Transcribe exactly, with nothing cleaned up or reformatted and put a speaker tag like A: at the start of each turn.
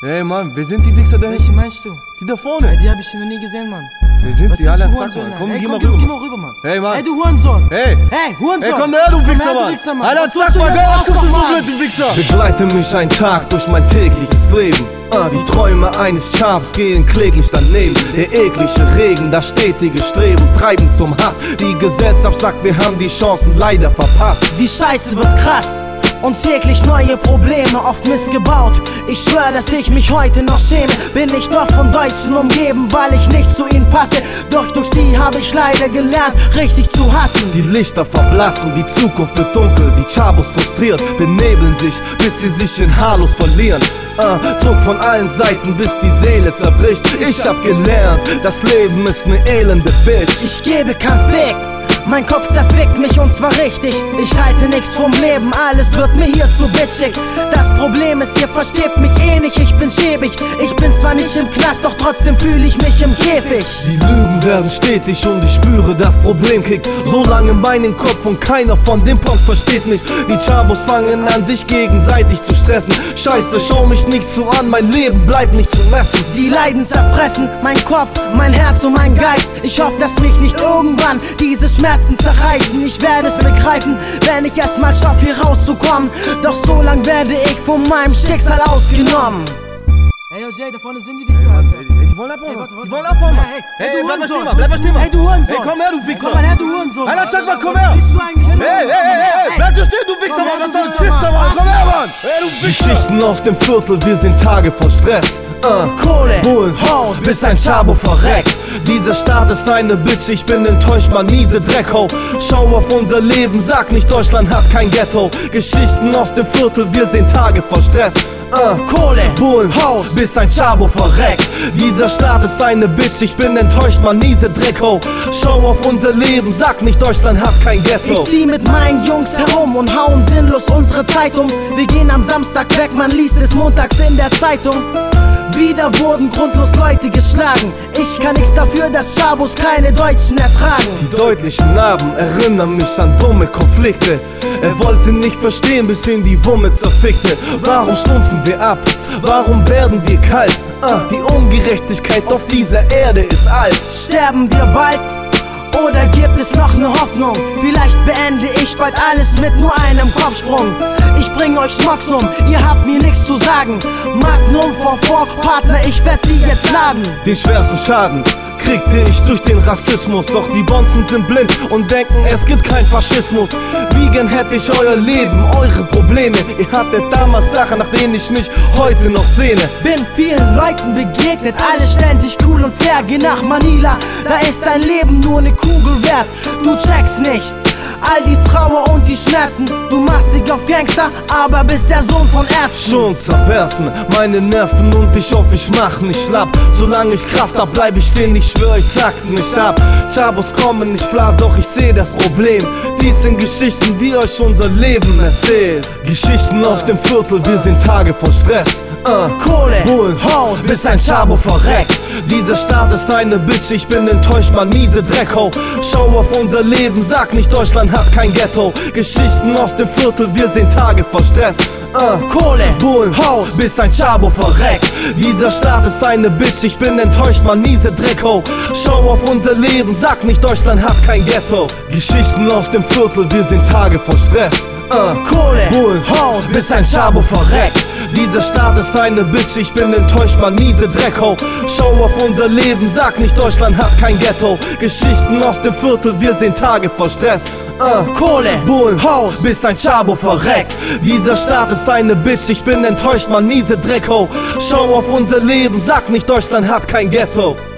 A: Ey Mann, wer sind die Wichser da
B: Welche
A: hinten?
B: meinst du?
A: Die da vorne.
B: Ey, die hab ich noch nie gesehen, Mann.
A: Wer sind
B: Was
A: die?
B: ist
A: Alle
B: das für
A: zack,
B: Hurensohn,
A: Mann. Komm,
B: Ey,
A: geh
B: komm,
A: mal
B: geh,
A: rüber.
B: geh
A: Mann.
B: mal rüber, Mann.
A: Hey Mann.
B: Ey, du Hurensohn.
A: Hey.
B: Hey, Hurensohn.
A: Ey, komm her, du
B: Komm
A: Wichser,
B: her, du
A: Mann.
B: Wichser, Mann.
A: Alter,
B: Was
A: zack,
B: tust du
A: mal,
B: denn?
A: geh, was
B: Arschloch,
A: guckst du so
B: Mann?
A: blöd, du Wichser?
C: Begleite mich ein Tag durch mein tägliches Leben. Ah, die Träume eines Charms gehen kläglich daneben. Der eklige Regen, das stetige Streben treiben zum Hass. Die Gesellschaft sagt, wir haben die Chancen leider verpasst.
B: Die Scheiße wird krass und täglich neue Probleme, oft missgebaut. Ich schwör, dass ich mich heute noch schäme. Bin ich doch von Deutschen umgeben, weil ich nicht zu ihnen passe. Doch durch sie habe ich leider gelernt, richtig zu hassen.
C: Die Lichter verblassen, die Zukunft wird dunkel. Die Chabos frustriert, benebeln sich, bis sie sich in Haarlos verlieren. Ah, Druck von allen Seiten, bis die Seele zerbricht. Ich hab gelernt, das Leben ist ne elende Bitch.
B: Ich gebe kein Fick, mein Kopf zerfickt mich und zwar richtig. Ich halte nix vom Leben, alles wird mir hier zu bitchig. Das Problem ist, ihr versteht mich eh nicht, ich bin schäbig. Ich bin zwar nicht im Knast, doch trotzdem fühle ich mich im Käfig.
C: Die Lügen werden stetig und ich spüre, das Problem kickt so lange in meinen Kopf und keiner von den Punks versteht mich. Die Chabos fangen an, sich gegenseitig zu stressen. Scheiße, schau mich nicht so an, mein Leben bleibt nicht zu messen.
B: Die Leiden zerfressen mein Kopf, mein Herz und mein Geist. Ich hoffe, dass mich nicht irgendwann diese Schmerzen zerreißen. Ich werde es begreifen, wenn ich erst mal schaffe, hier rauszukommen. Doch so lang werde ich von meinem Schicksal ausgenommen. Hey, yo, Jay, da vorne sind die Wichser, Alter.
A: Ey, die wollen abhauen. Die wollen abhauen, Mann.
B: Hey,
A: Hey,
B: du
A: bleib mal
B: Hurensohn.
A: stehen, Mann. Bleib mal stehen, Mann.
B: Hey, du Hurensohn.
A: Hey, komm her, du Wichser.
B: Komm mal her, du Hurensohn.
A: Alter, sag mal, komm
B: Was
A: her.
B: willst du eigentlich mit
A: Hey,
B: mir?
A: hey, hey, hey,
B: Hey.
A: bleib du stehen, du Wichser,
B: Komm
A: Mann.
B: her,
A: Was
B: du
A: soll das
B: Wichser,
A: Schister, Mann?
B: Mann.
A: Komm her, Mann. Hey, du Wichser.
C: Geschichten aus dem Viertel, wir sind Tage voll Stress. Ah,
B: Kohle,
C: Bullen,
B: Haus,
C: bis ein Chabo verreckt. Dieser Staat ist eine Bitch, ich bin enttäuscht, man miese Dreckho. Schau auf unser Leben, sag nicht, Deutschland hat kein Ghetto. Geschichten aus dem Viertel, wir sind Tage voll Stress. Ah,
B: Kohle,
C: Bullen,
B: Haus,
C: bis ein Chabo verreckt. Dieser Staat ist eine Bitch, ich bin enttäuscht, man miese Dreckho. Schau auf unser Leben, sag nicht, Deutschland hat kein Ghetto.
B: Ich zieh mit meinen Jungs herum und hauen sinnlos unsere Zeit um. Wir gehen am Samstag weg, man liest es montags in der Zeitung. Wieder wurden grundlos Leute geschlagen. Ich kann nichts dafür, dass Chabos keine Deutschen ertragen.
C: Die deutlichen Narben erinnern mich an dumme Konflikte. Er wollte nicht verstehen, bis ihn die Wumme zerfickte. Warum stumpfen wir ab? Warum werden wir kalt? Ah, die Ungerechtigkeit auf dieser Erde ist alt.
B: Sterben wir bald? Oder gibt es noch ne Hoffnung? Vielleicht beende ich bald alles mit nur einem Kopfsprung. Ich bring euch Schmocks um, ihr habt mir nichts zu sagen. Magnum vor vor, Partner, ich werd sie jetzt laden.
C: Den schwersten Schaden kriegte ich durch den Rassismus. Doch die Bonzen sind blind und denken, es gibt kein Faschismus. Wie gern hätte ich euer Leben, eure Probleme. Ihr hattet damals Sachen, nach denen ich mich heute noch sehne.
B: Bin vielen Leuten begegnet, alle stellen sich cool und fair. Geh nach Manila, da ist dein Leben nur ne Kugel wert. Du checkst nicht all die Trauer und die Schmerzen. Du machst dich auf Gangster, aber bist der Sohn von Ärzten.
C: Schon zerbersten meine Nerven und ich hoffe, ich mach nicht schlapp. Solange ich Kraft hab, bleib ich stehen, ich schwör, ich sack nicht ab. Chabos kommen nicht klar, doch ich seh das Problem. Dies sind Geschichten, die euch unser Leben erzählt. Geschichten aus dem Viertel, wir sind Tage voll Stress. Uh,
B: Kohle,
C: Bullen,
B: Haus,
C: bis ein Chabo verreckt. Dieser Staat ist eine Bitch, ich bin enttäuscht, man miese Dreckho. Schau auf unser Leben, sag nicht, Deutschland hat kein Ghetto. Geschichten aus dem Viertel, wir sind Tage voll Stress. Uh,
B: Kohle,
C: Bullen,
B: Haus,
C: bis ein Chabo verreckt. Dieser Staat ist eine Bitch, ich bin enttäuscht, man miese Dreckho. Schau auf unser Leben, sag nicht, Deutschland hat kein Ghetto. Geschichten aus dem Viertel, wir sind Tage voll Stress. Uh,
B: Kohle,
C: Bullen,
B: Haus,
C: bis ein Chabo verreckt. Dieser Staat ist eine Bitch, ich bin enttäuscht, man miese Dreckho. Schau auf unser Leben, sag nicht, Deutschland hat kein Ghetto. Geschichten aus dem Viertel, wir sind Tage voll Stress. Uh,
B: Kohle,
C: Bullen,
B: Haus,
C: bis ein Chabo verreckt. Dieser Staat ist eine Bitch, ich bin enttäuscht, man miese Dreckho. Schau auf unser Leben, sag nicht, Deutschland hat kein Ghetto.